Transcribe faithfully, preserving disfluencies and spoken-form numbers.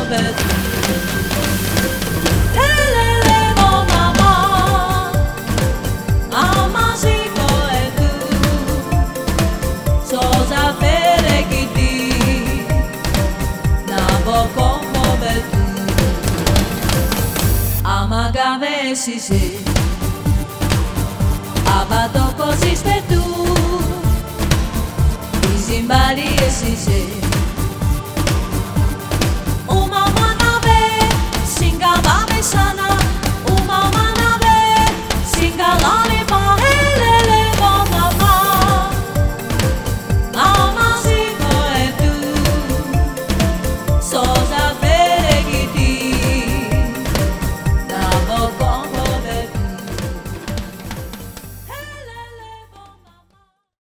betu Elele mo mama Amaziko etu Soza fere gidi Na boko mo betu Amagame sise Abatoko sispetu Izimbali esise